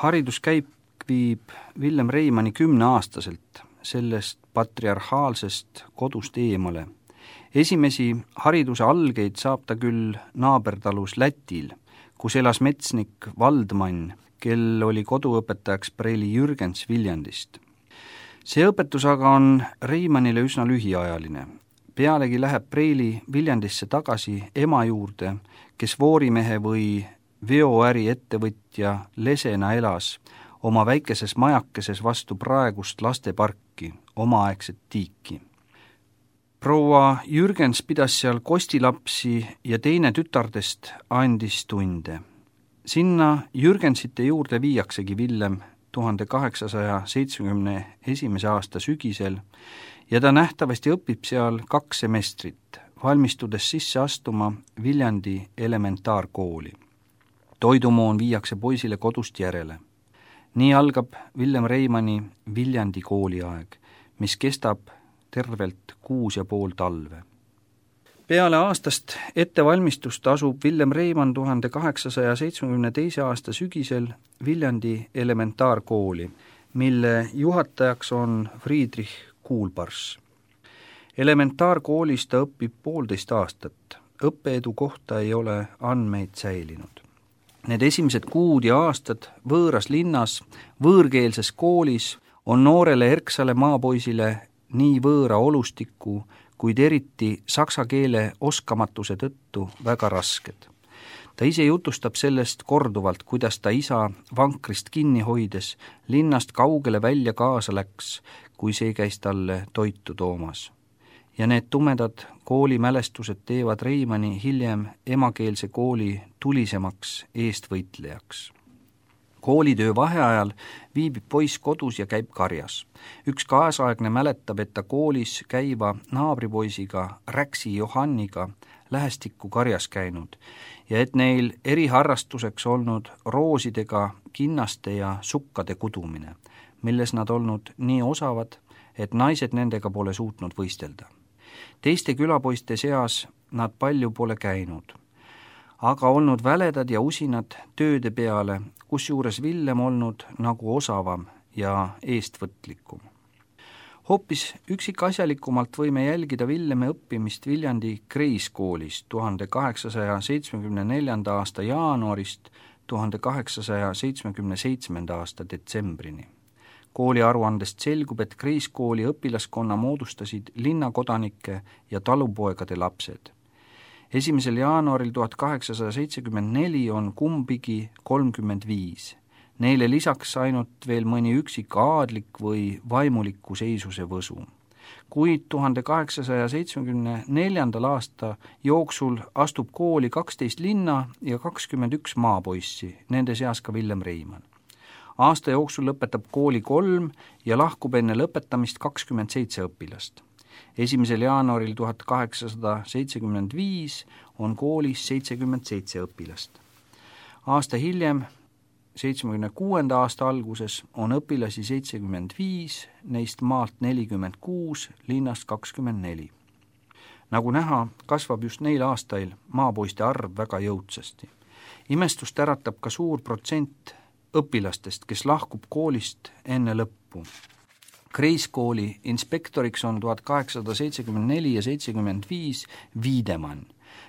hariduskäik viib Villem Reimanni 10-aastaselt sellest patriarhaalsest kodust eemale. Esimesi hariduse algeid saab ta küll naabertalus Lätil, kus elas metsnik Valdmann, kel oli koduõpetajaks preili Jürgens Viljandist. See õpetus aga on Reimannile üsna lühiajaline. Pealegi läheb preili Viljandisse tagasi ema juurde, kes voorimehe või veoäri ettevõtja lesena elas oma väikeses majakeses vastu praegust lasteparki, omaaegset tiiki. Proua Jürgens pidas seal kostilapsi ja teine tütardest andis tunde. Sinna Jürgensite juurde viiaksegi Villem 1871. aasta sügisel ja ta nähtavasti õpib seal 2 semestrit, valmistudes sisse astuma Viljandi elementaarkooli. Toidumoon viiakse poisile kodust järele. Nii algab Villem Reimanni Viljandi kooliaeg, mis kestab tervelt 6,5 talve. Peale aastast ettevalmistust asub Villem Reimann 1872. aasta sügisel Viljandi elementaarkooli, mille juhatajaks on Friedrich Kuulpars. Elementaarkoolis ta õpib 1,5 aastat. Õppeedu kohta ei ole andmeid säilinud. Need esimesed kuud ja aastad võõras linnas, võõrkeelses koolis on noorele erksale maapoisile nii võõra olustiku, kuid eriti saksa keele oskamatuse tõttu väga rasked. Ta ise jutustab sellest korduvalt, kuidas ta isa vankrist kinni hoides linnast kaugele välja kaasa läks, kui see käis talle toitu toomas. Ja need tumedad koolimälestused teevad Reimanni hiljem emakeelse kooli tulisemaks eestvõitlejaks. Koolitöö vaheajal viibib poiss kodus ja käib karjas. Üks kaasaegne mäletab, et ta koolis käiva naabripoisiga Räksi Johanniga lähestikku karjas käinud ja et neil eriharrastuseks olnud roosidega kinnaste ja sukkade kudumine, milles nad olnud nii osavad, et naised nendega pole suutnud võistelda. Teiste külapoiste seas nad palju pole käinud, aga olnud väledad ja usinad tööde peale, kusjuures Villem olnud nagu osavam ja eestvõtlikum. Hoopis üksikasjalikumalt võime jälgida Villemi õppimist Viljandi Kreiskoolis 1874. aasta jaanuarist 1877. aasta detsembrini. Kooli aruandest selgub, et Kreiskooli õpilaskonna moodustasid linnakodanike ja talupoegade lapsed. 1. jaanuaril 1874 on kumbigi 35. Neile lisaks ainult veel mõni üksik aadlik või vaimuliku seisuse võsu. Kuid 1874. aasta jooksul astub kooli 12 linna ja 21 maapoissi, nende seas ka Villem Reimann. Aasta jooksul lõpetab kooli 3 ja lahkub enne lõpetamist 27 õpilast. 1. jaanuaril 1875 on koolis 77 õpilast. Aasta hiljem, 76. aasta alguses, on õpilasi 75, neist maalt 46, linnast 24. Nagu näha, kasvab just neil aastail maapoiste arv väga jõudsasti. Imestust äratab ka suur protsent õpilastest, kes lahkub koolist enne lõppu. Kreiskooli inspektoriks on 1874 ja 75 Wiedemann,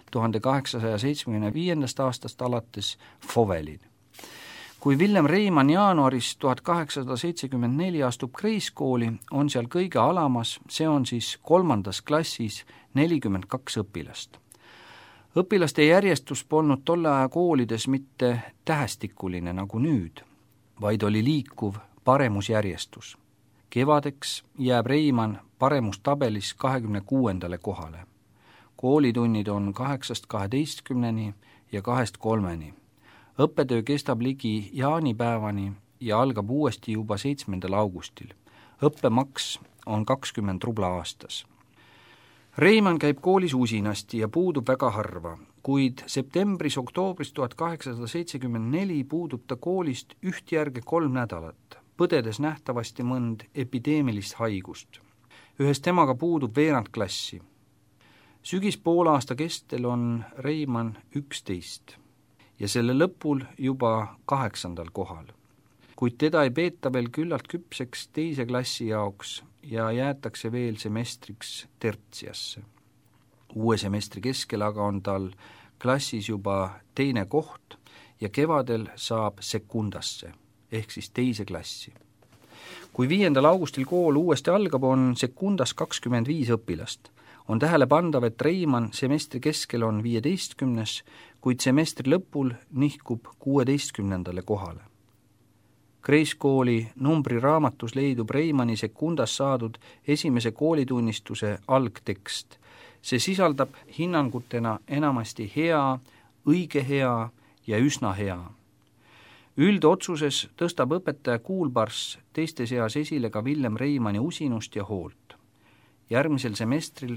1875. aastast alates Fovelin. Kui Villem Reimann jaanuaris 1874 astub Kreiskooli, on seal kõige alamas, see on siis 3. klassis 42 õpilast. Õpilaste järjestus polnud tolle aja koolides mitte tähestikuline nagu nüüd, vaid oli liikuv paremusjärjestus. Kevadeks jääb Reimann paremustabelis 26. kohale. Koolitunnid on 8-12 ja 2-3. Õppetöö kestab ligi jaanipäevani ja algab uuesti juba 7. augustil. Õppemaks on 20 rubla aastas. Reimann käib koolis usinasti ja puudub väga harva, kuid septembris-oktoobris 1874 puudub ta koolist ühtjärge 3 nädalat, põdedes nähtavasti mõnd epideemilist haigust. Ühes temaga puudub veerand klassi. Sügis poolaasta kestel on Reimann 11 ja selle lõpul juba 8. kohal. kuid teda ei peeta veel küllalt küpseks teise klassi jaoks ja jäetakse veel semestriks tertsiasse. Uue semestri keskel aga on tal klassis juba teine koht ja kevadel saab sekundasse ehk siis teise klassi. Kui 5. augustil kool uuesti algab, on sekundas 25 õpilast. On tähele pandav, et Reimann semestri keskel on 15, kuid semestri lõpul nihkub 16. kohale. Kreiskooli numbriraamatus leidub Reimanni sekundas saadud esimese koolitunnistuse algtekst. See sisaldab hinnangutena enamasti hea, õige hea ja üsna hea. Üldotsuses tõstab õpetaja Kuulbars teiste seas esile ka Villem Reimanni usinust ja hoolt. Järgmisel semestril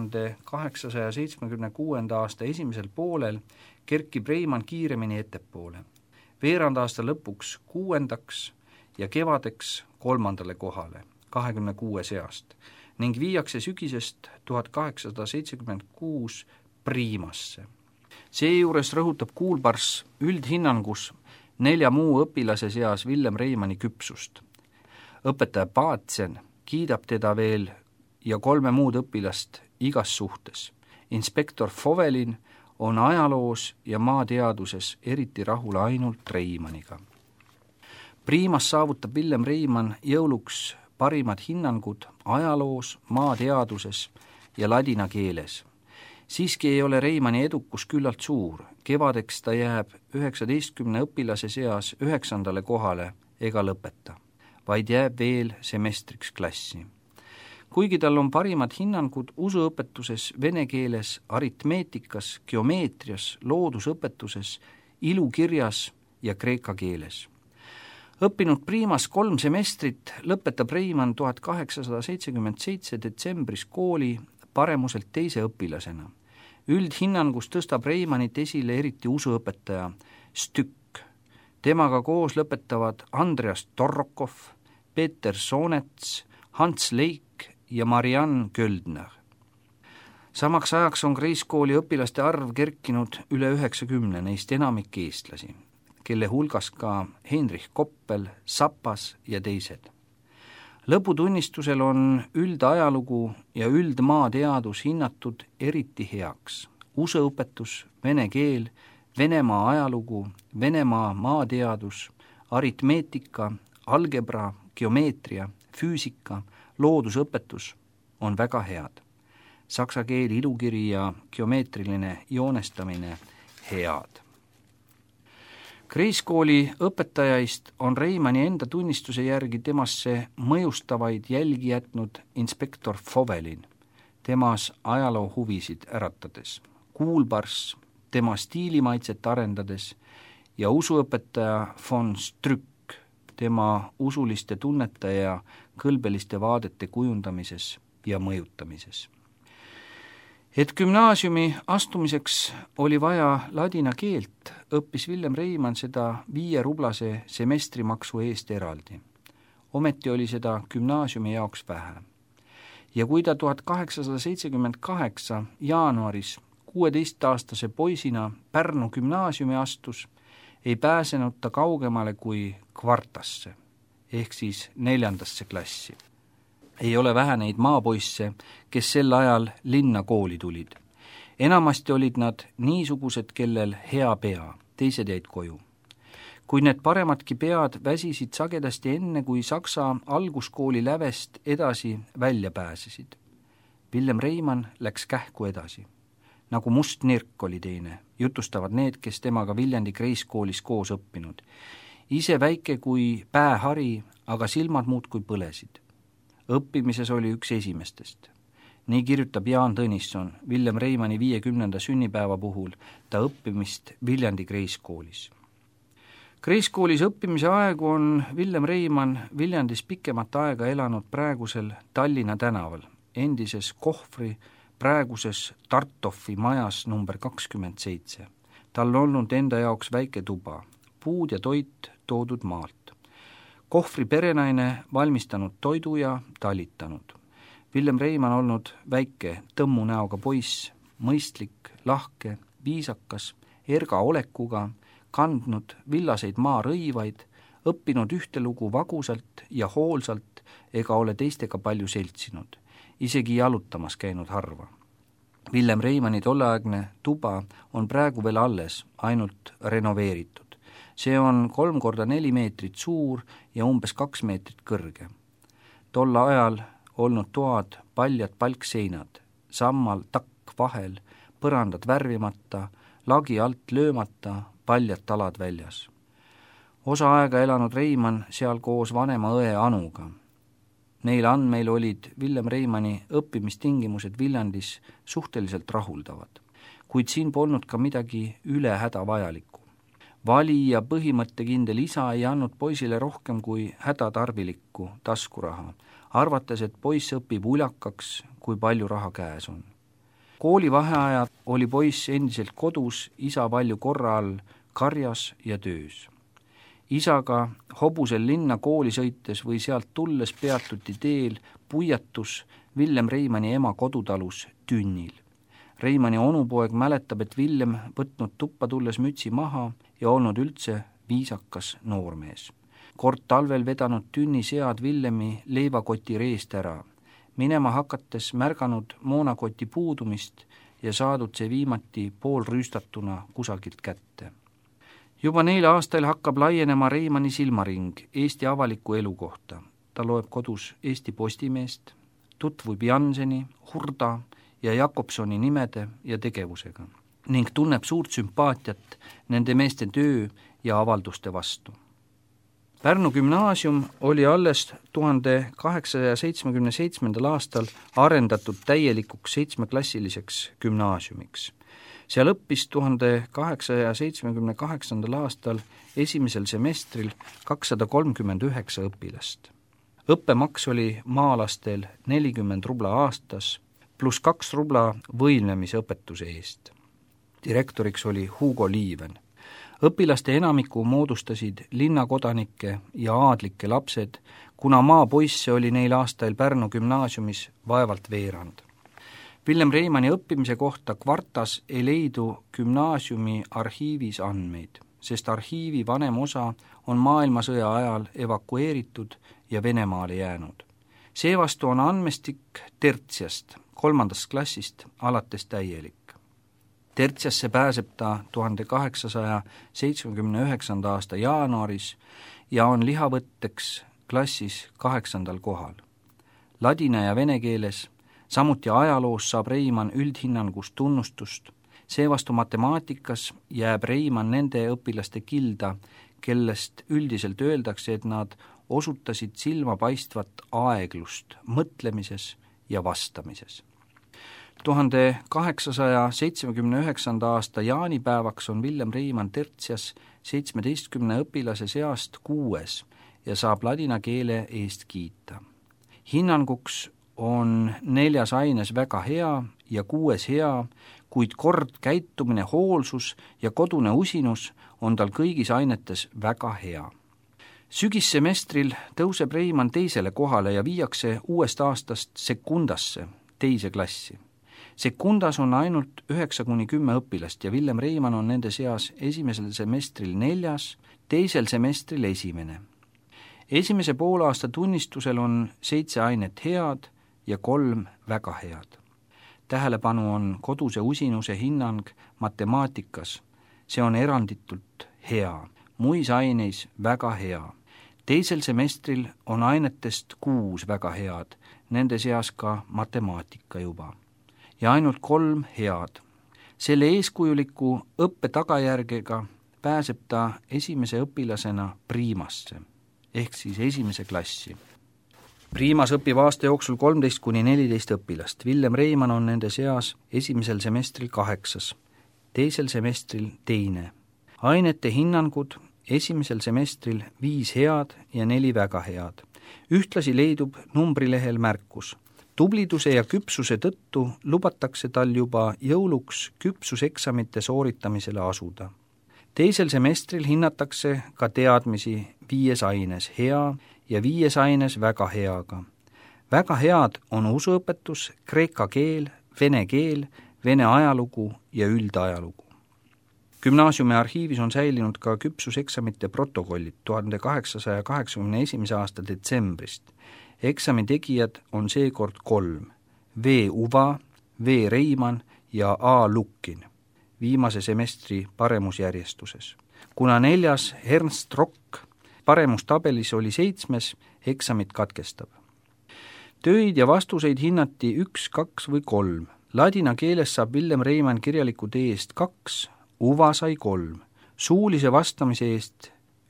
1876. aasta esimesel poolel kerkib Reimann kiiremini ettepoole. Veerand aasta lõpuks 6. ja kevadeks 3. kohale 26 seast ning viiakse sügisest 1876 priimasse. Seejuures rõhutab Kuulbars üldhinnangus 4 muu õpilase seas Villem Reimanni küpsust. Õpetaja Paatsen kiidab teda veel ja 3 muud õpilast igas suhtes. Inspektor Fovelin on ajaloos ja maateaduses eriti rahul ainult Reimanniga. Priimas saavutab Villem Reimann jõuluks parimad hinnangud ajaloos, maateaduses ja ladina keeles. Siiski ei ole Reimanni edukus küllalt suur, kevadeks ta jääb 19 õpilase seas 9. kohale ega lõpeta, vaid jääb veel semestriks klassi. Kuigi tal on parimad hinnangud usuõpetuses, vene keeles, aritmeetikas, geomeetrias, loodusõpetuses, ilukirjas ja kreeka keeles. Õppinud priimas 3 semestrit lõpetab Reimann 1877 detsembris kooli paremuselt teise õpilasena. Üldhinnangus tõstab Reimannit esile eriti usuõpetaja Stükk. Temaga koos lõpetavad Andreas Torrokov, Peeter Soonets, Hans Leik ja Marianne Köldner. Samaks ajaks on Kreiskooli õpilaste arv kerkinud üle 90, neist enamik eestlasi, kelle hulgas ka Heinrich Koppel, Sapas ja teised. Lõputunnistusel on üldajalugu ja üldmaateadus hinnatud eriti heaks. Usuõpetus, vene keel, Venemaa ajalugu, Venemaa maateadus, aritmeetika, algebra, geomeetria, füüsika, loodusõpetus on väga head. Saksa keel, ilukiri ja geomeetriline joonestamine head. Kreiskooli õpetajaist on Reimanni enda tunnistuse järgi temasse mõjustavaid jälgi jätnud inspektor Fovelin, temas ajaloo huvisid äratades, Kuulbars tema stiilimaitset arendades ja usuõpetaja von Strück tema usuliste tunnete ja kõlbeliste vaadete kujundamises ja mõjutamises. Et gümnaasiumi astumiseks oli vaja ladina keelt, õppis Villem Reimann seda 5-rublase semestrimaksu eest eraldi. Ometi oli seda gümnaasiumi jaoks vähe. Ja kui ta 1878 jaanuaris 16-aastase poisina Pärnu gümnaasiumi astus, ei pääsenud ta kaugemale kui kvartasse, ehk siis 4. klassi. Ei ole vähe neid maapoisse, kes sel ajal linna kooli tulid. Enamasti olid nad niisugused, kellel hea pea, teised jäid koju. Kuid need paremadki pead väsisid sagedasti enne, kui Saksa alguskooli lävest edasi välja pääsesid. Villem Reimann läks kähku edasi. Nagu Must Nirk oli teine, jutustavad need, kes temaga Viljandi Kreiskoolis koos õppinud. Ise väike kui päähari, aga silmad muudkui põlesid. Õppimises oli üks esimestest. Nii kirjutab Jaan Tõnisson Villem Reimanni 50. sünnipäeva puhul ta õppimist Viljandi Kreiskoolis. Kreiskoolis õppimise aegu on Villem Reimann Viljandis pikemat aega elanud praegusel Tallinna tänaval, endises Kohvri, praeguses Tartoffi majas number 27. Tal on olnud enda jaoks väike tuba, puud ja toit toodud maalt. Kohvri perenaine valmistanud toidu ja talitanud. Villem Reimann olnud väike tõmmu näoga poiss, mõistlik, lahke, viisakas, erga olekuga, kandnud villaseid maarõivaid, õppinud ühte lugu vagusalt ja hoolsalt ega ole teistega palju seltsinud, isegi jalutamas käinud harva. Villem Reimanni tolleaegne tuba on praegu veel alles, ainult renoveeritud. See on 3x4 meetrit suur ja umbes 2 meetrit kõrge. Tol ajal olnud toad paljad palkseinad, sammal takk vahel, põrandad värvimata, lagi alt löömata, paljad talad väljas. Osa aega elanud Reimann seal koos vanema õe Anuga. Neil andmeil olid Villem Reimanni õppimistingimused Viljandis suhteliselt rahuldavad, kuid siin polnud ka midagi üle häda vajalikku. Vali ja põhimõttekindel isa ei andnud poisile rohkem kui hädatarvilikku taskuraha, arvates, et poiss õpib uljakaks, kui palju raha käes on. Kooli vaheajad oli poiss endiselt kodus, isa palju korra all, karjas ja töös. Isaga hobusel linna kooli sõites või sealt tulles peatuti teel puiatus Villem Reimanni ema kodutalus Tünnil. Reimanni onupoeg mäletab, et Villem võtnud tuppa tulles mütsi maha ja olnud üldse viisakas noormees. Kord talvel vedanud Tünni sead Villemi leivakoti reest ära, minema hakates märganud moonakoti puudumist ja saadud see viimati poolrüüstatuna kusagilt kätte. Juba 4 aastal hakkab laienema Reimanni silmaring Eesti avaliku elu kohta. Ta loeb kodus Eesti Postimeest, tutvub Janseni, Hurda ja Jakobsoni nimede ja tegevusega ning tunneb suurt sümpaatiat nende meeste töö ja avalduste vastu. Pärnu gümnaasium oli alles 1877. aastal arendatud täielikuks 7-klassiliseks gümnaasiumiks. Seal õppis 1878. aastal esimesel semestril 239 õpilast. Õppemaks oli maalastel 40 rubla aastas pluss 2 rubla võimlemisõpetuse eest. Direktoriks oli Hugo Liiven. Õpilaste enamiku moodustasid linnakodanike ja aadlike lapsed, kuna maapoisse oli neil aastail Pärnu gümnaasiumis vaevalt veerand. Villem Reimanni õppimise kohta Kvartas ei leidu gümnaasiumi arhiivis andmeid, sest arhiivi vanem osa on maailmasõja ajal evakueeritud ja Venemaale jäänud. Seevastu on andmestik tertsiast, 3. klassist alates täielik. Tertsiasse pääseb ta 1879. aasta jaanuaris ja on lihavõtteks klassis 8. kohal. Ladina ja vene keeles, samuti ajaloos saab Reimann üldhinnangust tunnustust, seevastu matemaatikas jääb Reimann nende õpilaste kilda, kellest üldiselt öeldakse, et nad osutasid silmapaistvat aeglust mõtlemises ja vastamises. 1879. aasta jaanipäevaks on Villem Reimann tertsias 17 õpilase seast 6 ja saab ladina keele eest kiita. Hinnanguks on 4 aines väga hea ja 6 hea, kuid kord, käitumine, hoolsus ja kodune usinus on tal kõigis ainetes väga hea. Sügissemestril tõuseb Reimann 2. kohale ja viiakse uuest aastast sekundasse, 2. klassi. Sekundas on ainult 9–10 õpilast ja Villem Reimann on nende seas esimesel semestril 4., 2. semestril 1. Esimese poolaasta tunnistusel on 7 ainet head ja 3 väga head. Tähelepanu on koduse usinuse hinnang matemaatikas. See on eranditult hea, muis aineis väga hea. 2. semestril on ainetest 6 väga head, nende seas ka matemaatika juba. Ja ainult 3 head. Selle eeskujuliku õppe tagajärgega pääseb ta esimese õpilasena priimasse, ehk siis 1. klassi. Priimas õpib aasta jooksul 13–14 õpilast. Villem Reimann on nende seas esimesel semestril 8., 2. semestril 2. Ainete hinnangud esimesel semestril 5 head ja 4 väga head. Ühtlasi leidub numbrilehel märkus. Tubliduse ja küpsuse tõttu lubatakse tal juba jõuluks küpsuseksamite sooritamisele asuda. 2. semestril hinnatakse ka teadmisi 5 aines hea ja 5 aines väga heaga. Väga head on usuõpetus, kreeka keel, vene ajalugu ja üldajalugu. Gümnaasiumi arhiivis on säilinud ka küpsuseksamite protokollid 1881. aasta detsembrist. Eksami tegijad on seekord 3: V. Uva, V. Reimann ja A. Lukkin viimase semestri paremusjärjestuses. Kuna 4. Ernst Rock paremustabelis oli 7, eksamit katkestab. Töid ja vastuseid hinnati 1, 2 või 3. Ladina keeles saab Villem Reimann kirjaliku tee eest 2, Uva sai 3. Suulise vastamise eest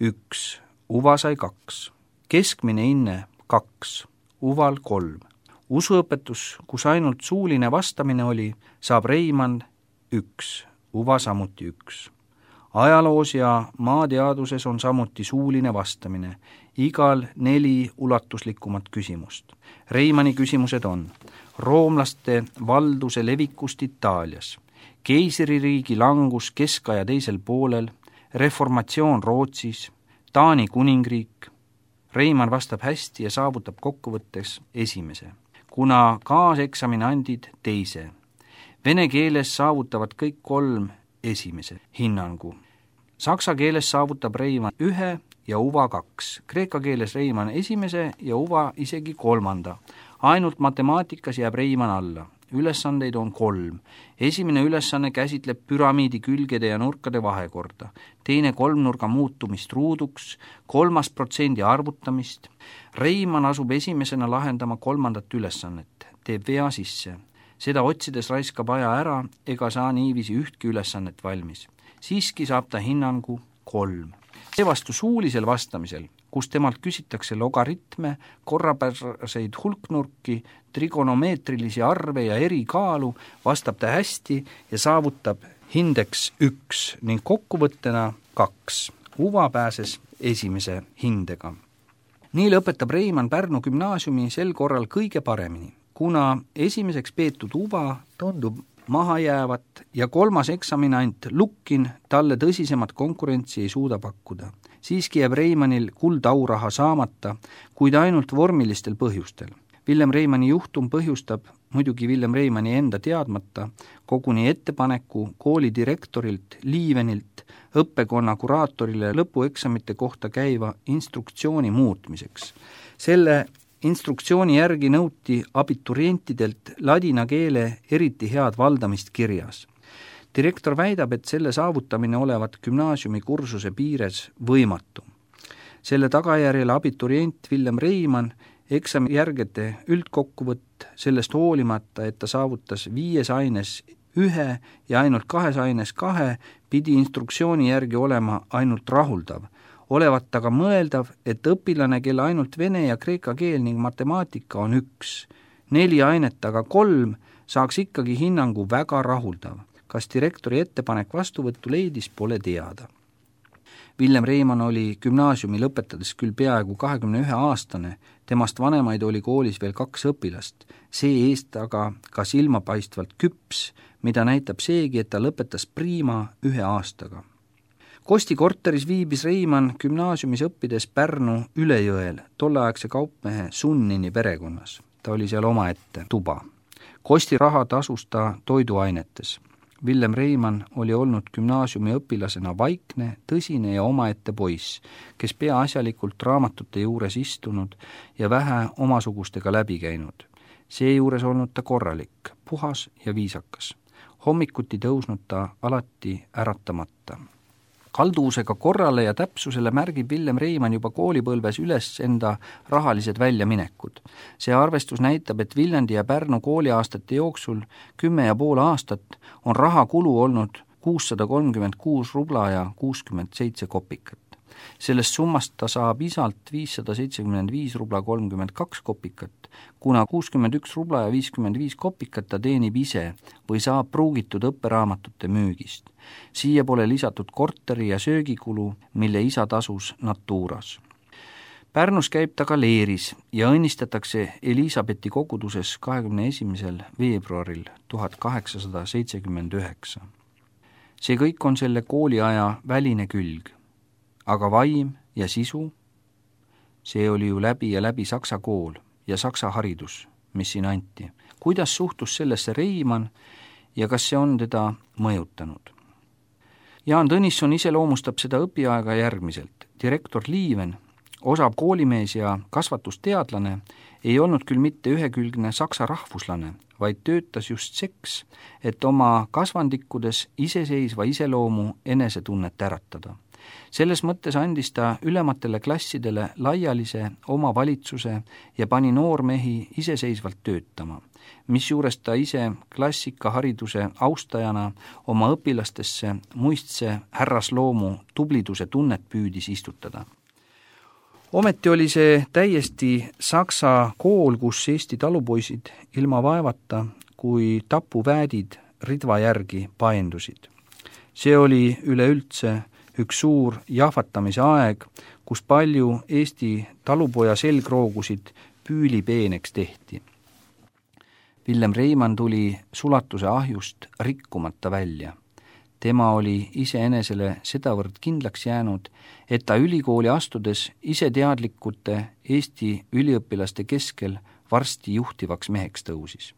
1, Uva sai 2. Keskmine hinne 2, Uval 3. Usuõpetus, kus ainult suuline vastamine oli, saab Reimann 1, Uva samuti 1. Ajaloos ja maateaduses on samuti suuline vastamine, igal 4 ulatuslikumat küsimust. Reimanni küsimused on roomlaste valduse levikust Itaalias, keisririigi langus keskaja teisel poolel, reformatsioon Rootsis, Taani kuningriik. Reimann vastab hästi ja saavutab kokkuvõttes 1. Kuna kaaseksaminandid 2. Vene keeles saavutavad kõik 3 1. hinnangu. Saksa keeles saavutab Reimann 1 ja Uva 2. Kreeka keeles Reimann 1 ja Uva isegi 3. Ainult matemaatikas jääb Reimann alla. Ülesandeid on 3. Esimene ülesanne käsitleb püramiidi külgede ja nurkade vahekorda, teine kolmnurga muutumist ruuduks, 3. protsendi arvutamist. Reimann asub esimesena lahendama 3. ülesannet, teeb vea sisse. Seda otsides raiskab aja ära ega saa niiviisi ühtki ülesannet valmis. Siiski saab ta hinnangu 3. Seevastu suulisel vastamisel, kus temalt küsitakse logaritme, korrapäraseid hulknurki, trigonomeetrilisi arve ja erikaalu, vastab ta hästi ja saavutab hindeks 1 ning kokkuvõttena 2. Uva pääses 1. hindega. Nii lõpetab Reimann Pärnu gümnaasiumi sel korral kõige paremini, kuna esimeseks peetud Uva tundub maha jäävat ja 3. eksaminant Lukkin talle tõsisemat konkurentsi ei suuda pakkuda. Siiski jääb Reimannil kuldauraha saamata, kuid ainult vormilistel põhjustel. Villem Reimanni juhtum põhjustab muidugi Villem Reimanni enda teadmata koguni ettepaneku kooli direktorilt Liivenilt õppekonna kuraatorile lõpueksamite kohta käiva instruktsiooni muutmiseks. Selle instruktsiooni järgi nõuti abiturientidelt ladina keele eriti head valdamist kirjas. Direktor väidab, et selle saavutamine olevat gümnaasiumi kursuse piires võimatu. Selle tagajärjel abiturient Villem Reimann eksamijärgede üldkokkuvõtt sellest hoolimata, et ta saavutas 5 aines 1 ja ainult 2 aines 2, pidi instruktsiooni järgi olema ainult rahuldav. Olevat aga mõeldav, et õpilane, kelle ainult vene ja kreeka keel ning matemaatika on 1, 4 ainet aga 3, saaks ikkagi hinnangu väga rahuldav. Kas direktori ettepanek vastuvõttu leidis, pole teada. Villem Reimann oli gümnaasiumi lõpetades küll peaaegu 21-aastane, temast vanemaid oli koolis veel 2 õpilast, see eest aga ka silmapaistvalt küps, mida näitab seegi, et ta lõpetas priima 1 aastaga. Kosti korteris viibis Reimann gümnaasiumis õppides Pärnu Ülejõel, tolleaegse kaupmehe Sunnini perekonnas. Ta oli seal omaette tuba. Kosti raha tasus ta toiduainetes. Villem Reimann oli olnud gümnaasiumi õpilasena vaikne, tõsine ja omaette poiss, kes peaasjalikult raamatute juures istunud ja vähe omasugustega läbi käinud. Seejuures olnud ta korralik, puhas ja viisakas. Hommikuti tõusnud ta alati äratamata. Kalduvusega korrale ja täpsusele märgib Villem Reimann juba koolipõlves üles enda rahalised väljaminekud. See arvestus näitab, et Viljandi ja Pärnu kooliaastate jooksul 10,5 aastat on rahakulu olnud 636 rubla ja 67 kopikat. Sellest summast ta saab isalt 575 rubla 32 kopikat, kuna 61 rubla ja 55 kopikat ta teenib ise või saab pruugitud õpperaamatute müügist. Siia pole lisatud korteri ja söögikulu, mille isa tasus Naturas. Pärnus käib ta ka leeris ja õnnistatakse Elisabethi koguduses 21. veebruaril 1879. See kõik on selle kooliaja väline külg. Aga vaim ja sisu, see oli ju läbi ja läbi saksa kool ja saksa haridus, mis siin anti. Kuidas suhtus sellesse Reimann ja kas see on teda mõjutanud? Jaan Tõnisson iseloomustab seda õpiaega järgmiselt. Direktor Liiven, osav koolimees ja kasvatusteadlane, ei olnud küll mitte ühekülgne saksa rahvuslane, vaid töötas just seks, et oma kasvandikkudes iseseisva iseloomu enesetunnet äratada. Selles mõttes andis ta ülematele klassidele laialise oma valitsuse ja pani noormehi iseseisvalt töötama, misjuures ta ise klassikahariduse austajana oma õpilastesse muistse härrasloomu tubliduse tunnet püüdis istutada. Ometi oli see täiesti saksa kool, kus Eesti talupoisid ilma vaevata kui tapuväädid ridva järgi paendusid. See oli üleüldse üks suur jahvatamise aeg, kus palju Eesti talupoja selgroogusid püülipeeneks tehti. Villem Reimann tuli sulatuse ahjust rikkumata välja. Tema oli iseenesele sedavõrd kindlaks jäänud, et ta ülikooli astudes iseteadlikute Eesti üliõpilaste keskel varsti juhtivaks meheks tõusis.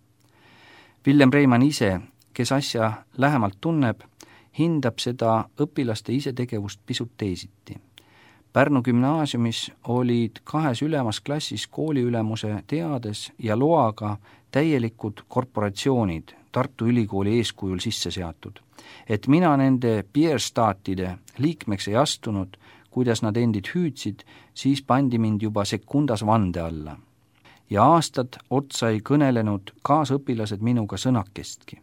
Villem Reimann ise, kes asja lähemalt tunneb, hindab seda õpilaste isetegevust pisut teisiti. Pärnu gümnaasiumis olid 2 ülemas klassis kooliülemuse teades ja loaga täielikud korporatsioonid Tartu Ülikooli eeskujul sisse seatud, et mina nende pierstaatide liikmeks ei astunud, kuidas nad endid hüüdsid, siis pandi mind juba sekundas vande alla. Ja aastad otsa ei kõnelenud kaasõpilased minuga sõnakestki.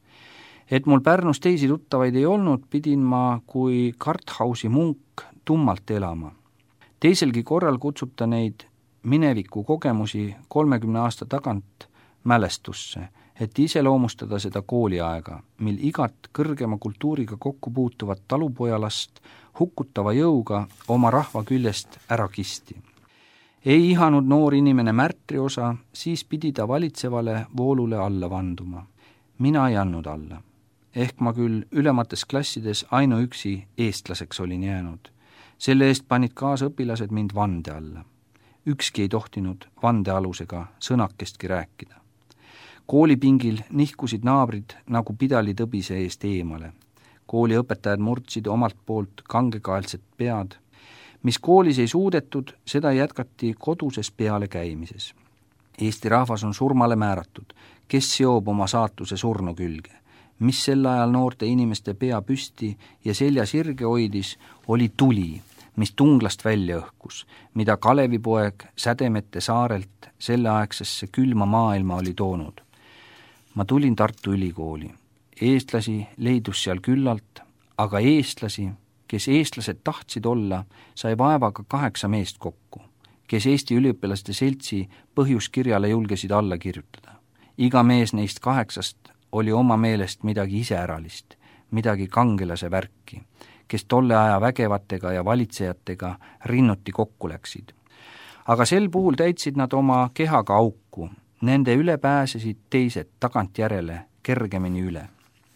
Et mul Pärnus teisi tuttavaid ei olnud, pidin ma kui Karthausi munk tummalt elama. Teiselgi korral kutsub ta neid mineviku kogemusi 30 aasta tagant mälestusse, et iseloomustada seda kooliaega, mil igat kõrgema kultuuriga kokku puutuvat talupojalast hukkutava jõuga oma rahva küljest ära kisti. Ei ihanud noor inimene märtri osa, siis pidi ta valitsevale voolule alla vanduma. Mina ei andnud alla. Ehk ma küll ülemates klassides ainuüksi eestlaseks olin jäänud. Selle eest panid kaasõpilased mind vande alla. Ükski ei tohtinud vandealusega sõnakestki rääkida. Koolipingil nihkusid naabrid nagu pidali tõbise eest eemale. Kooliõpetajad murdsid omalt poolt kangekaelset pead. Mis koolis ei suudetud, seda jätkati koduses peale käimises. Eesti rahvas on surmale määratud, kes seob oma saatuse surnu külge. Mis sel ajal noorte inimeste pea püsti ja selja sirge hoidis, oli tuli, mis tunglast välja õhkus, mida Kalevipoeg Sädemete saarelt selleaegsesse külma maailma oli toonud. Ma tulin Tartu Ülikooli. Eestlasi leidus seal küllalt, aga eestlasi, kes eestlased tahtsid olla, sai vaevaga 8 meest kokku, kes Eesti üliõpilaste seltsi põhjuskirjale julgesid alla kirjutada. Iga mees neist 8 oli oma meelest midagi iseäralist, midagi kangelase värki, kes tolle aja vägevatega ja valitsejatega rinnuti kokku läksid. Aga sel puhul täitsid nad oma kehaga auku, nende üle pääsesid teised tagantjärele kergemini üle.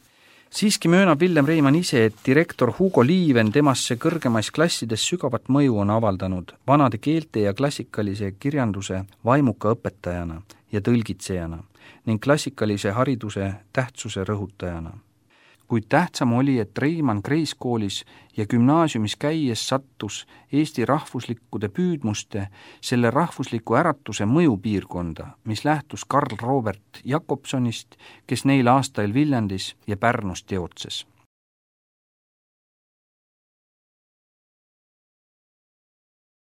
Siiski möönab Villem Reimann ise, et direktor Hugo Liiven temasse kõrgemais klassides sügavat mõju on avaldanud vanade keelte ja klassikalise kirjanduse vaimuka õpetajana ja tõlgitsejana ning klassikalise hariduse tähtsuse rõhutajana. Kuid tähtsam oli, et Reimann Kreiskoolis ja gümnaasiumis käies sattus Eesti rahvuslikkude püüdmuste selle rahvusliku äratuse mõjupiirkonda, mis lähtus Karl Robert Jakobsonist, kes neil aastail Viljandis ja Pärnus teotses.